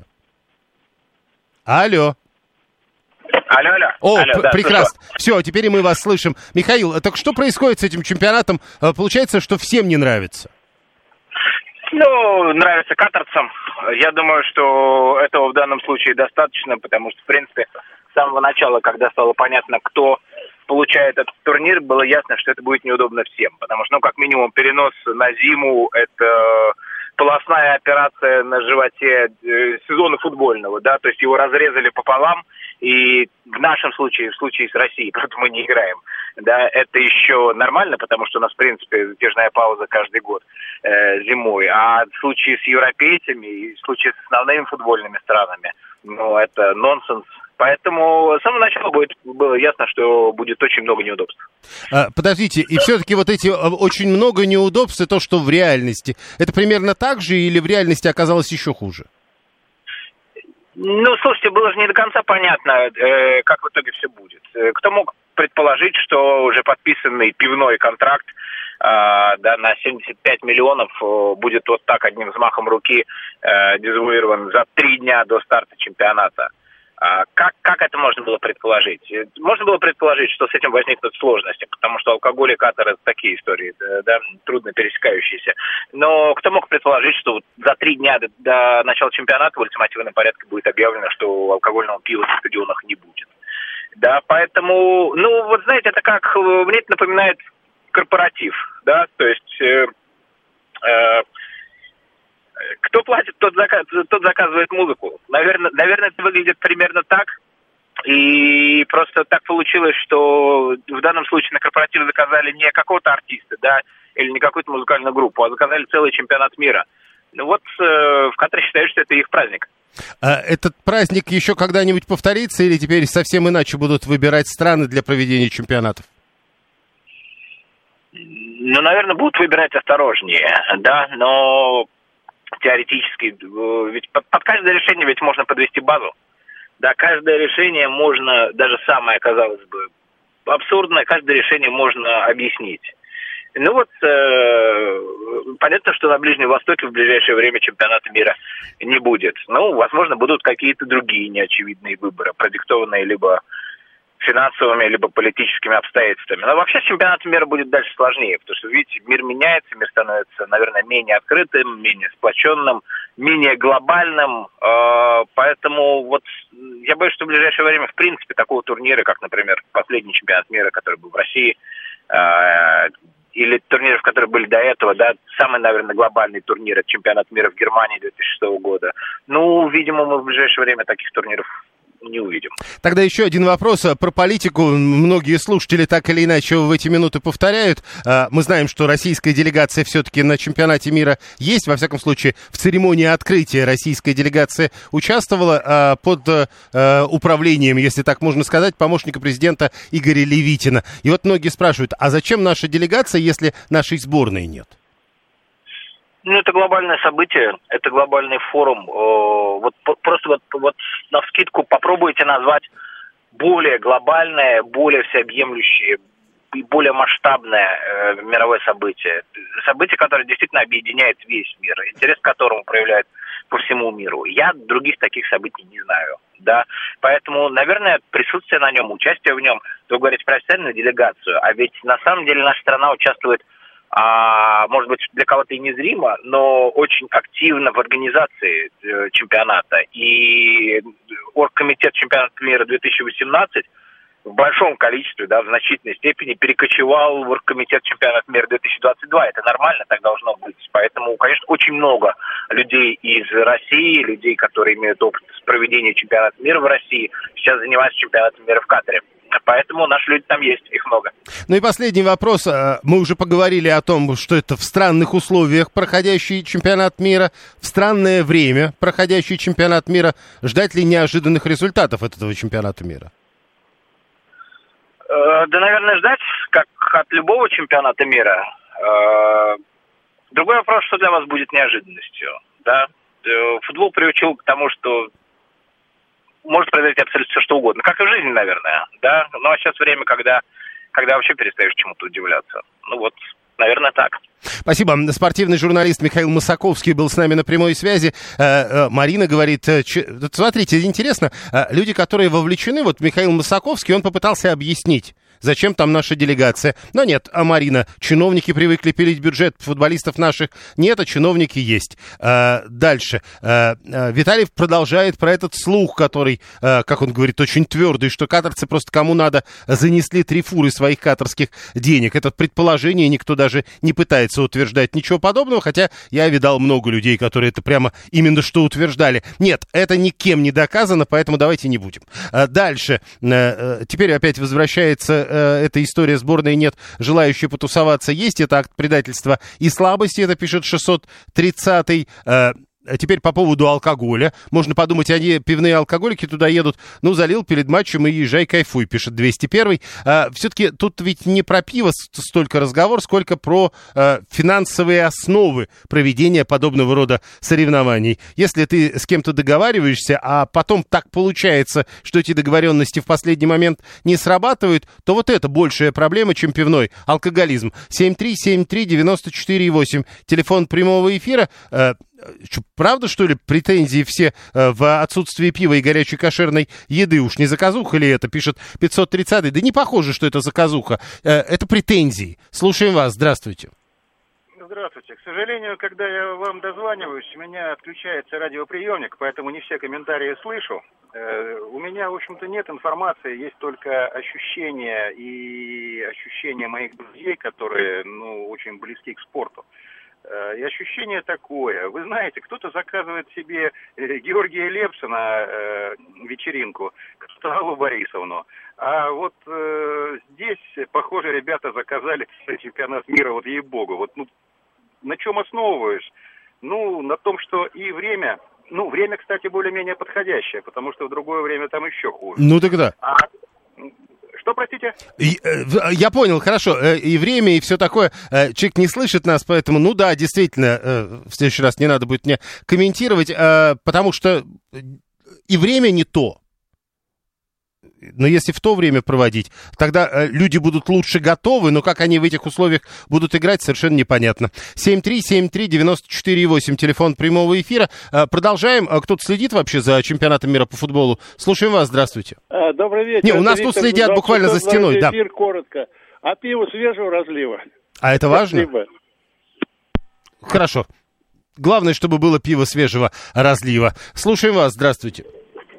Алло. Алло, алло. О, алло, п- да, прекрасно. Все, теперь и мы вас слышим. Михаил, так что происходит с этим чемпионатом? Получается, что всем не нравится. Ну, нравится катарцам. Я думаю, что этого в данном случае достаточно, потому что, в принципе, с самого начала, когда стало понятно, кто получает этот турнир, было ясно, что это будет неудобно всем. Потому что, ну, как минимум, перенос на зиму – это полостная операция на животе э, сезона футбольного, да, то есть его разрезали пополам, и в нашем случае, в случае с Россией, просто мы не играем, да, это еще нормально, потому что у нас, в принципе, затяжная пауза каждый год э, зимой, а в случае с европейцами и в случае с основными футбольными странами, ну, это нонсенс. Поэтому с самого начала будет, было ясно, что будет очень много неудобств. А, подождите, и все-таки вот эти очень много неудобств, и то, что в реальности, это примерно так же или в реальности оказалось еще хуже? Ну, слушайте, было же не до конца понятно, э, как в итоге все будет. Кто мог предположить, что уже подписанный пивной контракт э, да, на семьдесят пять миллионов э, будет вот так одним взмахом руки э, дезавуирован за три дня до старта чемпионата? А как, как это можно было предположить? Можно было предположить, что с этим возникнут сложности, потому что алкоголь и Катар — это такие истории, да, трудно пересекающиеся. Но кто мог предположить, что за три дня до, до начала чемпионата в ультимативном порядке будет объявлено, что алкогольного пива на стадионах не будет? Да, поэтому, ну, вот знаете, это как, мне это напоминает корпоратив, да, то есть... Э, э, Кто платит, тот, заказ, тот заказывает музыку. Наверное, наверное, это выглядит примерно так. И просто так получилось, что в данном случае на корпоратив заказали не какого-то артиста, да, или не какую-то музыкальную группу, а заказали целый чемпионат мира. Ну вот э, в Катаре считают, что это их праздник. А этот праздник еще когда-нибудь повторится или теперь совсем иначе будут выбирать страны для проведения чемпионатов? Ну, наверное, будут выбирать осторожнее, да, но... Теоретически, ведь под, под каждое решение ведь можно подвести базу. Да, каждое решение можно, даже самое, казалось бы, абсурдное, каждое решение можно объяснить. Ну вот, э, понятно, что на Ближнем Востоке в ближайшее время чемпионата мира не будет. Ну, возможно, будут какие-то другие неочевидные выборы, продиктованные либо финансовыми, либо политическими обстоятельствами. Но вообще с чемпионатом мира будет дальше сложнее, потому что, видите, мир меняется, мир становится, наверное, менее открытым, менее сплоченным, менее глобальным. Поэтому вот я боюсь, что в ближайшее время, в принципе, такого турнира, как, например, последний чемпионат мира, который был в России, или турниров, которые были до этого, да, самый, наверное, глобальный турнир — это чемпионат мира в Германии две тысячи шестого года. Ну, видимо, мы в ближайшее время таких турниров не увидим. Тогда еще один вопрос про политику. Многие слушатели так или иначе в эти минуты повторяют. Мы знаем, что российская делегация все-таки на чемпионате мира есть. Во всяком случае, в церемонии открытия российская делегация участвовала под управлением, если так можно сказать, помощника президента Игоря Левитина. И вот многие спрашивают, а зачем наша делегация, если нашей сборной нет? Ну, это глобальное событие, это глобальный форум. Вот просто вот, вот навскидку попробуйте назвать более глобальное, более всеобъемлющее и более масштабное э, мировое событие. Событие, которое действительно объединяет весь мир, интерес к которому проявляет по всему миру. Я других таких событий не знаю. Да, поэтому, наверное, присутствие на нем, участие в нем, вы говорите про официальную делегацию, а ведь на самом деле наша страна участвует, а, может быть, для кого-то и незримо, но очень активно в организации э, чемпионата. И оргкомитет чемпионата мира две тысячи восемнадцать в большом количестве, да, в значительной степени перекочевал в оргкомитет чемпионата мира две тысячи двадцать два. Это нормально, так должно быть. Поэтому, конечно, очень много людей из России, людей, которые имеют опыт с проведением чемпионата мира в России, сейчас занимаются чемпионатом мира в Катаре. Поэтому наши люди там есть, их много. Ну и последний вопрос. Мы уже поговорили о том, что это в странных условиях проходящий чемпионат мира, в странное время проходящий чемпионат мира. Ждать ли неожиданных результатов от этого чемпионата мира? Э, да, наверное, ждать, как от любого чемпионата мира. Э, другой вопрос, что для вас будет неожиданностью. Да? Э, футбол приучил к тому, что может произойти абсолютно все, что угодно. Как и в жизни, наверное, да. Ну, а сейчас время, когда, когда вообще перестаешь чему-то удивляться. Ну, вот, наверное, так. Спасибо. Спортивный журналист Михаил Масаковский был с нами на прямой связи. Марина говорит, смотрите, интересно, люди, которые вовлечены, вот Михаил Масаковский, он попытался объяснить, зачем там наша делегация. Но нет, а Марина, чиновники привыкли пилить бюджет, футболистов наших нет, а чиновники есть. А, дальше. А, Виталий продолжает про этот слух, который, а, как он говорит, очень твердый, что катарцы просто кому надо занесли три фуры своих катарских денег. Это предположение, никто даже не пытается утверждать ничего подобного, хотя я видал много людей, которые это прямо именно что утверждали. Нет, это никем не доказано, поэтому давайте не будем. А, дальше. А, теперь опять возвращается эта история сборной, нет желающих потусоваться, есть, это акт предательства и слабости, это пишет шестьсот тридцатый. А теперь по поводу алкоголя. Можно подумать, они, пивные алкоголики, туда едут. Ну, залил перед матчем и езжай, кайфуй, пишет двести первый. А, все-таки тут ведь не про пиво столько разговор, сколько про а, финансовые основы проведения подобного рода соревнований. Если ты с кем-то договариваешься, а потом так получается, что эти договоренности в последний момент не срабатывают, то вот это большая проблема, чем пивной алкоголизм. семь три семь три девяносто четыре восемь. Телефон прямого эфира. А, Что, правда, что ли, претензии все э, в отсутствии пива и горячей кошерной еды? Уж не заказуха ли это, пишет пятьсот тридцатый. Да не похоже, что это заказуха. Э, это претензии. Слушаем вас. Здравствуйте. Здравствуйте. К сожалению, когда я вам дозваниваюсь, у меня отключается радиоприемник, поэтому не все комментарии слышу. Э, у меня, в общем-то, нет информации, есть только ощущения и ощущения моих друзей, которые, ну, очень близки к спорту. И ощущение такое. Вы знаете, кто-то заказывает себе Георгия Лепса на э, вечеринку, кто-то Аллу Борисовну. А вот э, здесь, похоже, ребята заказали чемпионат мира, вот ей-богу. Вот, ну, на чем основываешь? Ну, на том, что и время... Ну, время, кстати, более-менее подходящее, потому что в другое время там еще хуже. Ну, тогда... А... Что, простите? Я понял, хорошо. И время, и все такое. Человек не слышит нас, поэтому, ну да, действительно, в следующий раз не надо будет мне комментировать, потому что и время не то. Но если в то время проводить, тогда люди будут лучше готовы, но как они в этих условиях будут играть, совершенно непонятно. семь три семь три девяносто четыре восемь, телефон прямого эфира. Продолжаем. Кто-то следит вообще за чемпионатом мира по футболу? Слушаем вас, здравствуйте. Добрый вечер. Не, у нас тут следят буквально за стеной. Да. Эфир коротко. А пиво свежего разлива. А это важно? Спасибо. Хорошо. Главное, чтобы было пиво свежего разлива. Слушаем вас, здравствуйте.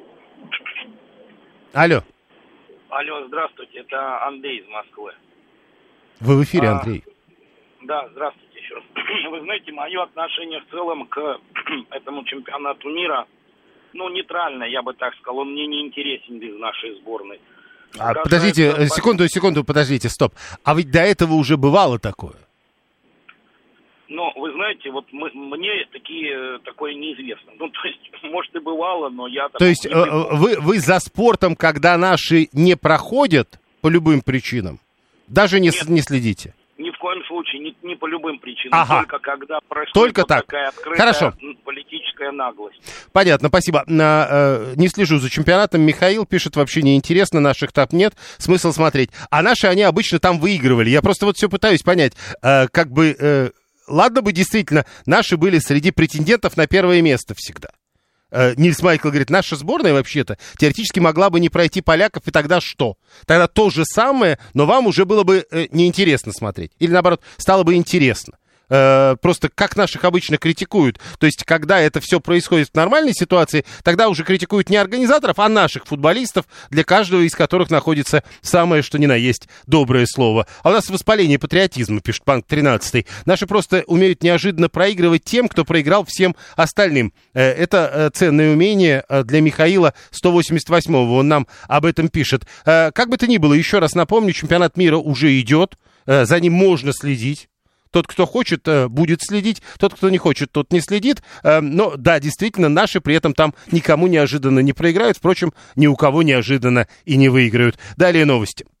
Алло. Алло, здравствуйте, это Андрей из Москвы. Вы в эфире, Андрей. А, да, здравствуйте еще раз. Вы знаете, мое отношение в целом к этому чемпионату мира, ну, нейтральное, я бы так сказал, он мне не интересен без нашей сборной. А, подождите, это... секунду, секунду, подождите, стоп. А ведь до этого уже бывало такое? Ну, вы знаете, вот мы, мне такие, такое неизвестно. Ну, то есть, может, и бывало, но я... То есть, вы, вы за спортом, когда наши не проходят по любым причинам, даже не, не следите? Ни в коем случае, не, не по любым причинам. Ага. Только когда происходит только вот так. такая открытая Хорошо. политическая наглость. Понятно, спасибо. На, э, не слежу за чемпионатом. Михаил пишет, вообще неинтересно, наших там нет, смысл смотреть. А наши, они обычно там выигрывали. Я просто вот все пытаюсь понять, э, как бы... Э, ладно бы, действительно, наши были среди претендентов на первое место всегда. Э, Нильс Майкл говорит, наша сборная вообще-то теоретически могла бы не пройти поляков, и тогда что? Тогда то же самое, но вам уже было бы э, неинтересно смотреть. Или, наоборот, стало бы интересно. Э, просто как наших обычно критикуют. То есть, когда это все происходит в нормальной ситуации, тогда уже критикуют не организаторов, а наших футболистов, для каждого из которых находится самое, что ни на есть, доброе слово. А у нас воспаление патриотизма, пишет Панк тринадцатый. Наши просто умеют неожиданно проигрывать тем, кто проиграл всем остальным. Э, это э, ценное умение э, для Михаила сто восемьдесят восьмого. Он нам об этом пишет. Э, как бы то ни было, еще раз напомню, чемпионат мира уже идет. Э, за ним можно следить. Тот, кто хочет, будет следить. Тот, кто не хочет, тот не следит. Но да, действительно, наши при этом там никому неожиданно не проиграют. Впрочем, ни у кого неожиданно и не выиграют. Далее новости.